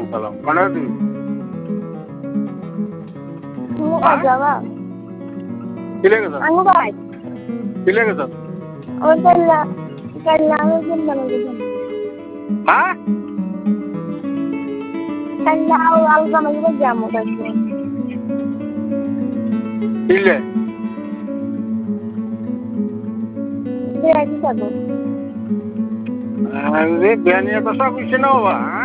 সালাম কোনে তুই যাবা কিলে গেছ আঙ্গু ভাই কিলে গেছ ওর কাল্লা আমার জন্য বানাইছেন হ্যাঁ কাল্লা আলগা মাইরে যামো কাছে কিলে বেড়াইতে যাবো রে বেনিয়া কথা কইছ না বাবা